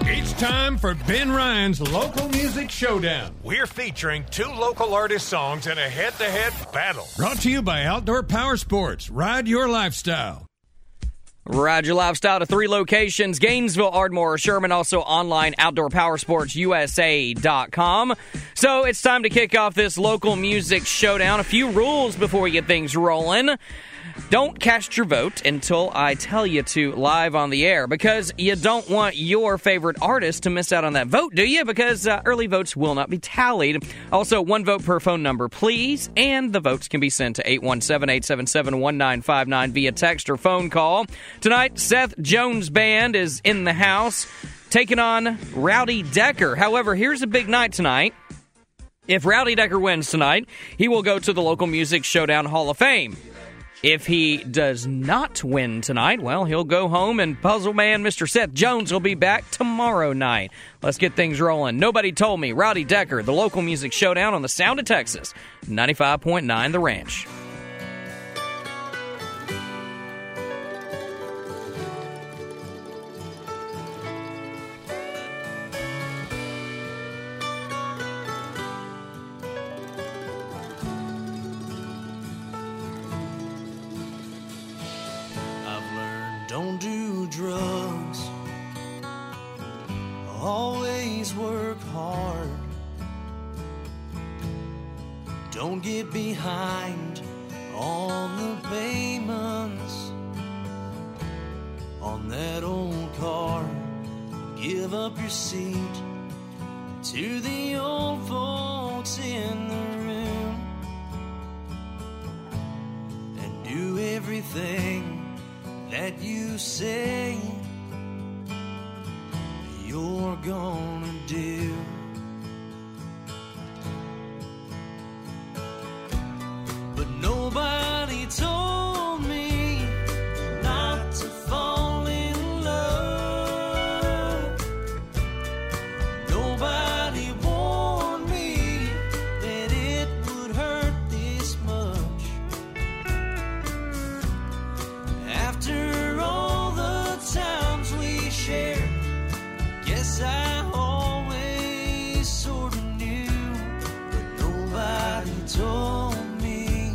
It's time for Ben Ryan's Local Music Showdown. We're featuring two local artist songs in a head-to-head battle. Brought to you by Outdoor Power Sports. Ride your lifestyle. Ride your lifestyle to 3 locations: Gainesville, Ardmore, Sherman, also online, OutdoorPowerSportsUSA.com. So it's time to kick off this local music showdown. A few rules before we get things rolling. Don't cast your vote until I tell you to live on the air, because you don't want your favorite artist to miss out on that vote, do you? Because early votes will not be tallied. Also, 1 vote per phone number, please. And the votes can be sent to 817-877-1959 via text or phone call. Tonight, Seth Jones Band is in the house, taking on Rowdy Decker. However, here's a big night tonight. If Rowdy Decker wins tonight, he will go to the Local Music Showdown Hall of Fame. If he does not win tonight, well, he'll go home, and Puzzle Man Mr. Seth Jones will be back tomorrow night. Let's get things rolling. Nobody Told Me, Rowdy Decker, the Local Music Showdown on the Sound of Texas, 95.9 The Ranch. Don't do drugs, always work hard. Don't get behind on the payments on that old car. Give up your seat to the old folks in the room and do everything that you say you're gonna do. But nobody told me not to fall in love. Nobody warned me that it would hurt this much. After all the times we shared, guess I always sort of knew. But nobody told me,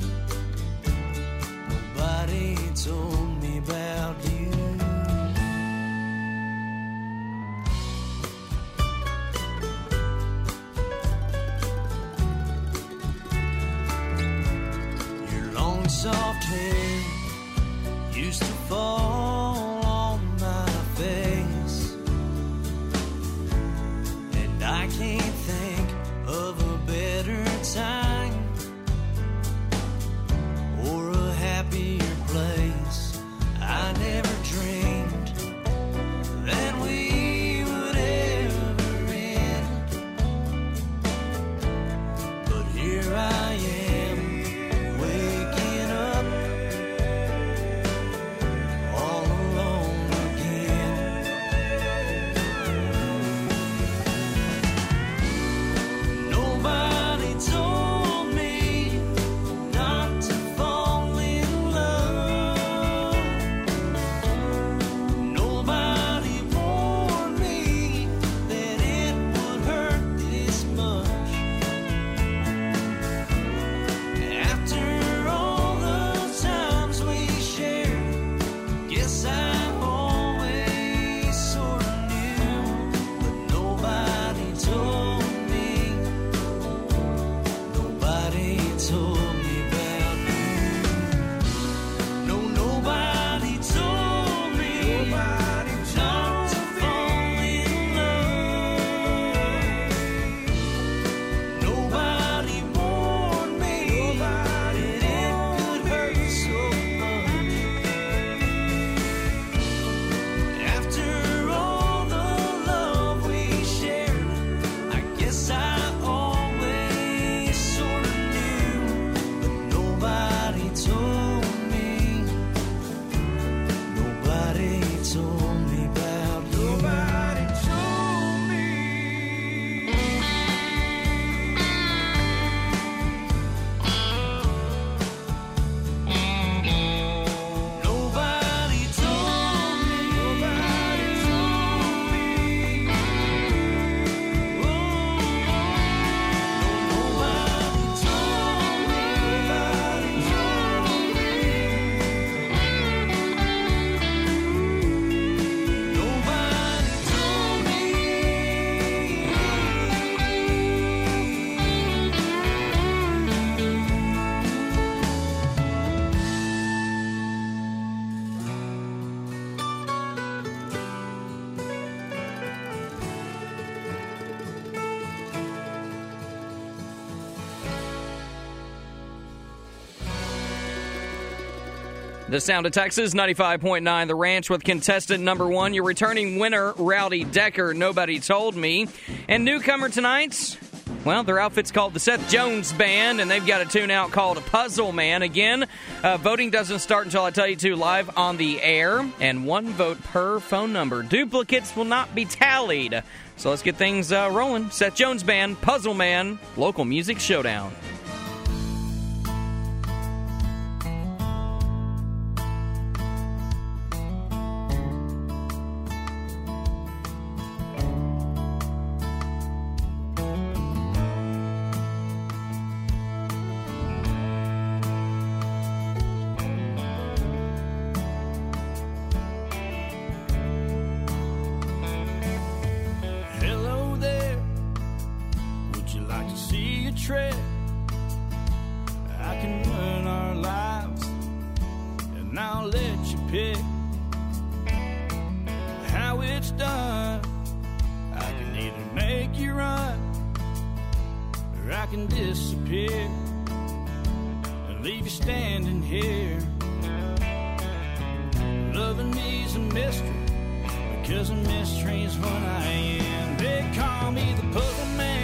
nobody told me about you. Your long soft hair used to fall on my face, and I can't think of a better time or a happier place. I never dreamed that we would ever end, but here I am, waking up all alone again. The Sound of Texas, 95.9 The Ranch with contestant number 1, your returning winner, Rowdy Decker, Nobody Told Me. And newcomer tonight, well, their outfit's called the Seth Jones Band, and they've got a tune out called Puzzle Man. Again, voting doesn't start until I tell you to live on the air, and 1 vote per phone number. Duplicates will not be tallied. So let's get things rolling. Seth Jones Band, Puzzle Man, Local Music Showdown. Trick. I can run our lives, and I'll let you pick how it's done. I can either make you run, or I can disappear and leave you standing here. Loving me's a mystery, because a mystery's what I am. They call me the Puzzle Man.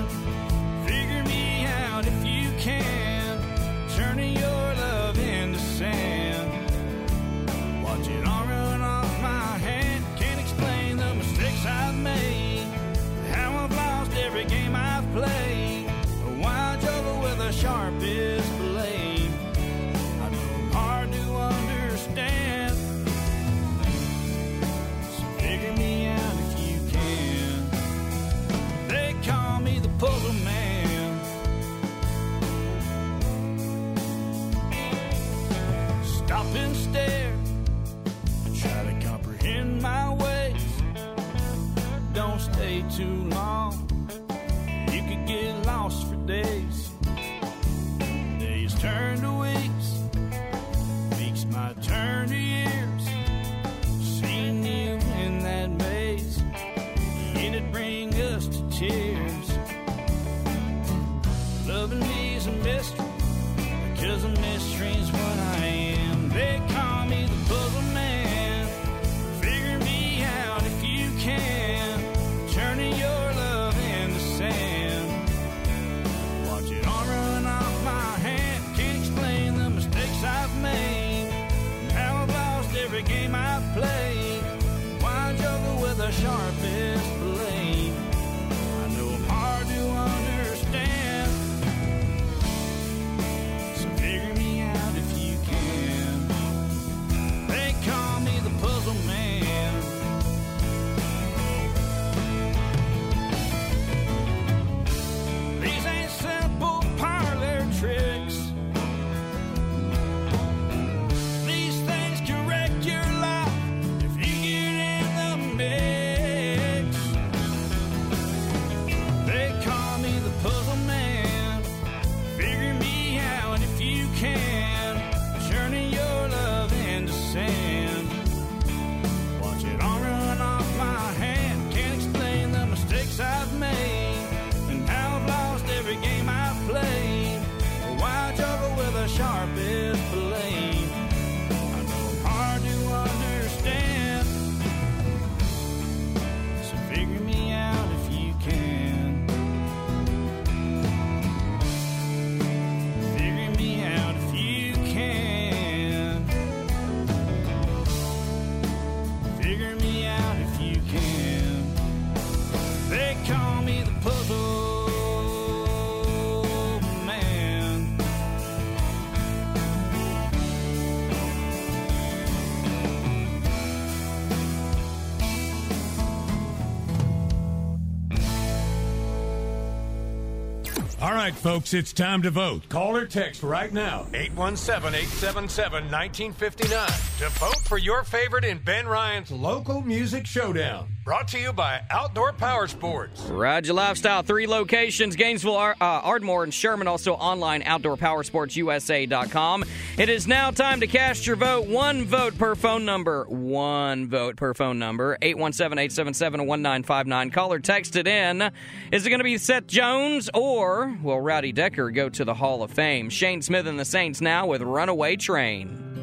If you can, turning your love into sand. Watch it all run off my hand. Can't explain the mistakes I've made, how I've lost every game I've played. Why I juggle with the sharpest blade. I know I'm hard to understand, so figure me out if you can. They call me the Puzzle Man. Stop and stare, try to comprehend my ways. Don't stay too long, you could get lost for days. Days turn to weeks, weeks might turn to years. Seeing you in that maze, it'd bring us to tears. Loving me's a mystery, because a mystery's what I am. They call me the Puzzle Man. Figure me out if you can, turning your love into sand. Watch it all run off my hand. Can't explain the mistakes I've made, how I've lost every game I've played. Why I juggle with the sharpest blade. I know I'm hard to understand, so figure me out if you can. Call me the Puzzle Man. These ain't simple parlor tricks. These things can wreck your life if you get in the mix. They call me the Puzzle Man. Figure me out if you can, turning your love into sand. I've made, and how I've lost every game I've played. Why I juggle with the sharpest blade. I know I'm hard to understand, so figure me out if you can. Figure me out if you can. Figure me out if you can. They call me the Puzzle Man. All right, folks, it's time to vote. Call or text right now. 817-877-1959 to vote for your favorite in Ben Ryan's Local Music Showdown. Brought to you by Outdoor Power Sports. Ride Your Lifestyle, 3 locations, Gainesville, Ardmore, and Sherman. Also online, OutdoorPowerSportsUSA.com. It is now time to cast your vote. 1 vote per phone number. 1 vote per phone number. 817-877-1959. Call or text it in. Is it going to be Seth Jones, or will Rowdy Decker go to the Hall of Fame? Shane Smith and the Saints now with Runaway Train.